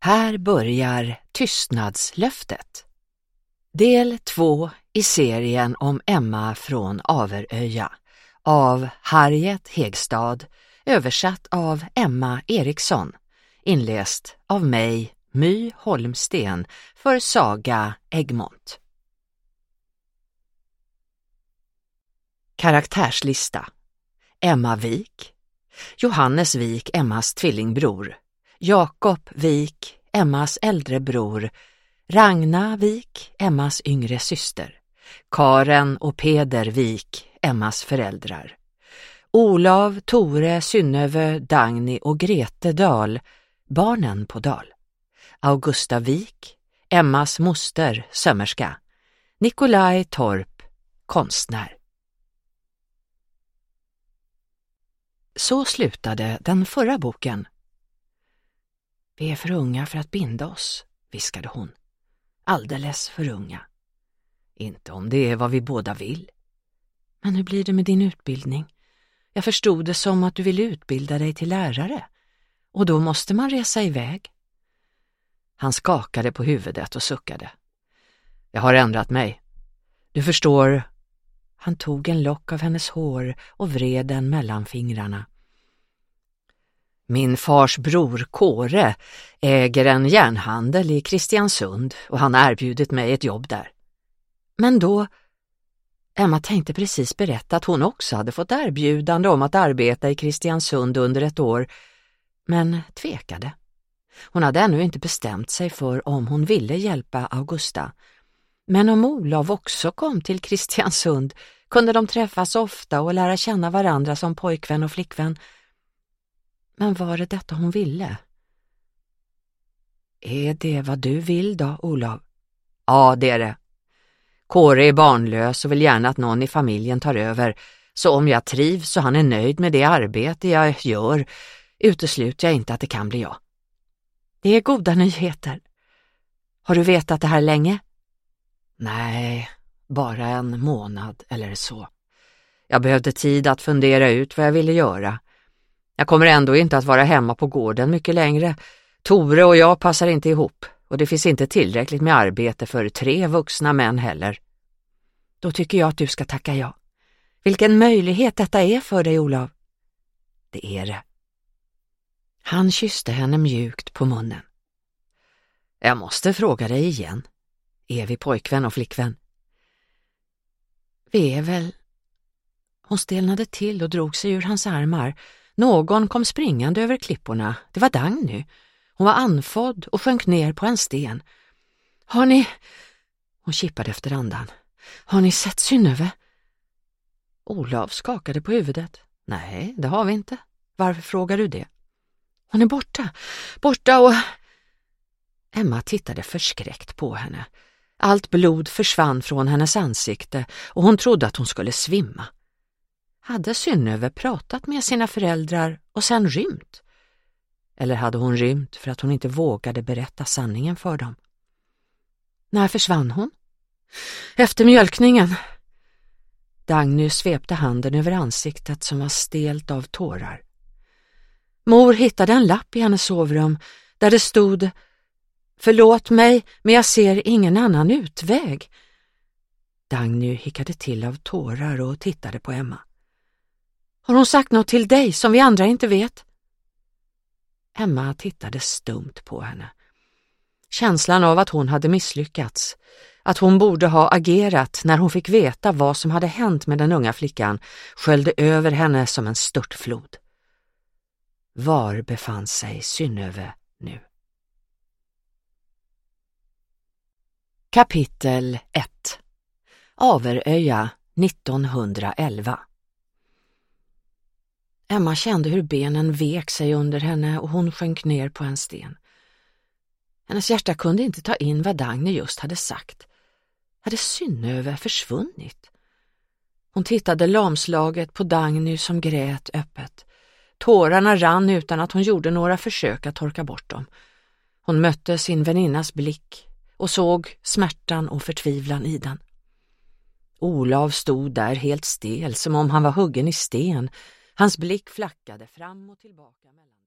Här börjar Tystnadslöftet. Del 2 i serien om Emma från Averöja av Harriet Hegstad, översatt av Emma Eriksson, inläst av mig, My Holmsten, för Saga Egmont. Karaktärslista: Emma Wik, Johannes Wik, Emmas tvillingbror, Jakob Wik, Emmas äldre bror, Ragna Wik, Emmas yngre syster, Karen och Peder Wik, Emmas föräldrar, Olav, Tore, Synnöve, Dagny och Grete Dahl, barnen på Dahl, Augusta Wik, Emmas moster, sömmerska, Nikolaj Torp, konstnär. Så slutade den förra boken. Vi är för unga för att binda oss, viskade hon. Alldeles för unga. Inte om det är vad vi båda vill. Men hur blir det med din utbildning? Jag förstod det som att du vill utbilda dig till lärare. Och då måste man resa iväg. Han skakade på huvudet och suckade. Jag har ändrat mig. Du förstår. Han tog en lock av hennes hår och vred den mellan fingrarna. Min fars bror Kåre äger en järnhandel i Kristiansund och han har erbjudit mig ett jobb där. Men då... Emma tänkte precis berätta att hon också hade fått erbjudande om att arbeta i Kristiansund under ett år, men tvekade. Hon hade ännu inte bestämt sig för om hon ville hjälpa Augusta. Men om Olav också kom till Kristiansund kunde de träffas ofta och lära känna varandra som pojkvän och flickvän. Men var det detta hon ville? Är det vad du vill då, Olav? Ja, det är det. Kåre är barnlös och vill gärna att någon i familjen tar över, så om jag trivs och han är nöjd med det arbete jag gör utesluter jag inte att det kan bli jag. Det är goda nyheter. Har du vetat det här länge? Nej, bara en månad eller så. Jag behövde tid att fundera ut vad jag ville göra. Jag kommer ändå inte att vara hemma på gården mycket längre. Tore och jag passar inte ihop och det finns inte tillräckligt med arbete för 3 vuxna män heller. Då tycker jag att du ska tacka ja. Vilken möjlighet detta är för dig, Olav. Det är det. Han kysste henne mjukt på munnen. Jag måste fråga dig igen. Är vi pojkvän och flickvän? Vi är väl... Hon stelnade till och drog sig ur hans armar. Någon kom springande över klipporna. Det var Dagny. Hon var anfodd och sjönk ner på en sten. Har ni... Hon kippade efter andan. Har ni sett Synnöve? Olav skakade på huvudet. Nej, det har vi inte. Varför frågar du det? Hon är borta. Borta och... Emma tittade förskräckt på henne. Allt blod försvann från hennes ansikte och hon trodde att hon skulle svimma. Hade Synnöve pratat med sina föräldrar och sen rymt? Eller hade hon rymt för att hon inte vågade berätta sanningen för dem? När försvann hon? Efter mjölkningen. Dagny svepte handen över ansiktet som var stelt av tårar. Mor hittade en lapp i hennes sovrum där det stod: Förlåt mig, men jag ser ingen annan utväg. Dagny hickade till av tårar och tittade på Emma. Har hon sagt något till dig som vi andra inte vet? Emma tittade stumt på henne. Känslan av att hon hade misslyckats, att hon borde ha agerat när hon fick veta vad som hade hänt med den unga flickan, sköljde över henne som en störtflod. Var befann sig Synnöve nu? Kapitel 1. Averöja 1911. Emma kände hur benen vek sig under henne och hon sjönk ner på en sten. Hennes hjärta kunde inte ta in vad Dagny just hade sagt. Hade Synnöve försvunnit? Hon tittade lamslaget på Dagny som grät öppet. Tårarna rann utan att hon gjorde några försök att torka bort dem. Hon mötte sin väninnas blick och såg smärtan och förtvivlan i den. Olav stod där helt stel som om han var huggen i sten. Hans blick flackade fram och tillbaka mellan